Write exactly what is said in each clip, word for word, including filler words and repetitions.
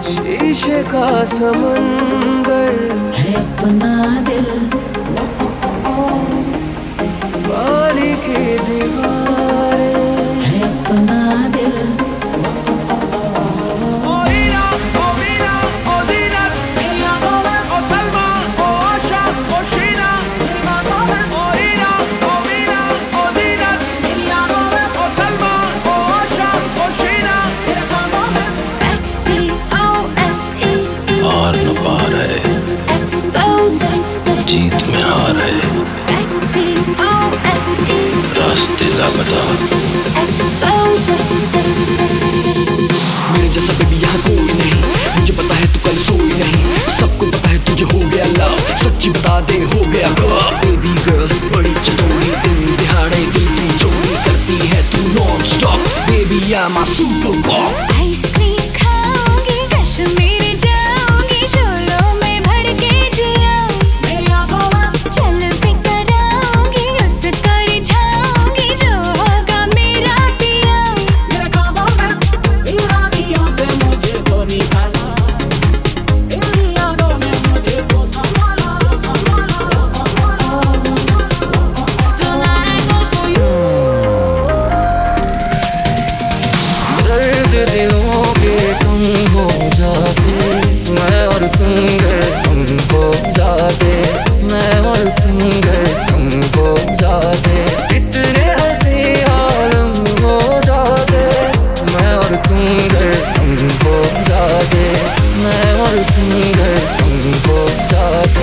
शीशे का समंदर है अपना दिल, पानी की दीवारें है अपना दिल। जीत में हार है, रास्ते लापता। मेरे जैसा बेबी यहाँ कोई नहीं, मुझे पता है तू कल सोई नहीं। सबको पता है तुझे हो गया लव, सच्ची बता दे हो गया गवा। बेबी गर्ल बड़ी चतुरी, दिन दिहाड़े दिल की चोरी करती है तू non stop. Baby I am a super pop. Ice cream खाऊंगी, कश्मीर जाऊंगी, शोलों में भड़के जिया। मेरी आंखों में चल फिकर आऊंगी, उसको रिझाऊंगी, जो होगा मेरा पिया। मेरे ख्वाबों में वीरानियों से मुझे तो निकाला, तेरी यादों ने मुझे तो संभाला, संभाला, संभाला। Tonight I go for you। दर्द दिलों के कम हो जाते, मैं और तुम गए कम हो जाते, मैं और तुम गए कम हो जाते। कितने हंसी आलम हो जाते, मैं और तुम गए कम हो जाते, मैं और तुम गए कम हो जाते।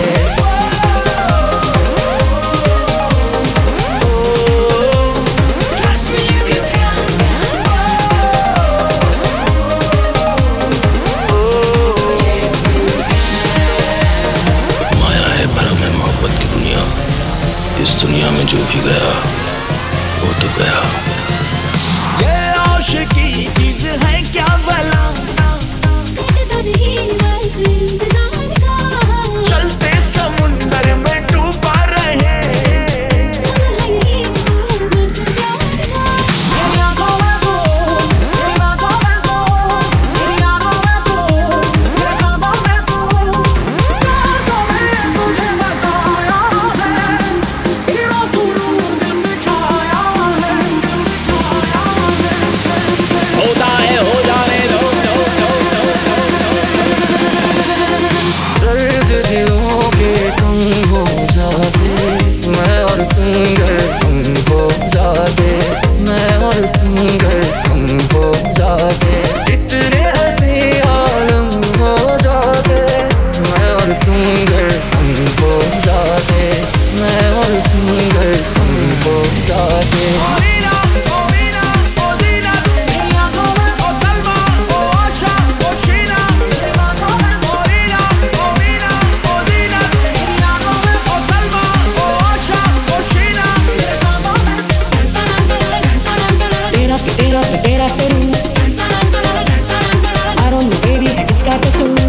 माया है भरम है मोहब्बत की दुनिया, इस दुनिया में जो भी गया वो तो गया। ये आशिकी चीज है क्या भला, चलते समुंदर में डूबा रहे। मेरी आंखों में वो, मेरी आंखों में वो, मेरी आंखों में वो, मेरे ख्वाबों में वो, सांसों में तुझे बसाया है, हीरा सुरूर दिल में छाया है, दिल में छाया है। होता है हो जाने दो, दो, दो, दो, दर्द दिलों के कम हो जाते, मैं और तुम गए कम हो जाते, मैं और तुम गए कम हो जाते। कितने हंसी आलम हो जाते, मैं और तुम गए कम हो जाते, मैं और तुम गए कम हो जाते। तेरा पे तेरा पे तेरा सरूर, I don't know baby है किसका कसूर।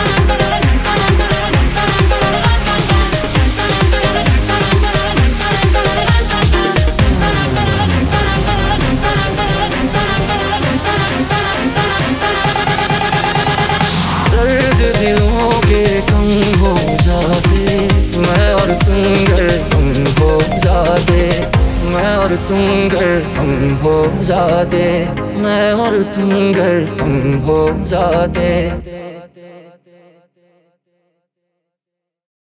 दर्द दिलों के कम हो जाते, मैं और तुम गए कम हो जाते, मैं और तुम गए कम हो जाते, मैं और तुम गए कम हो जाते।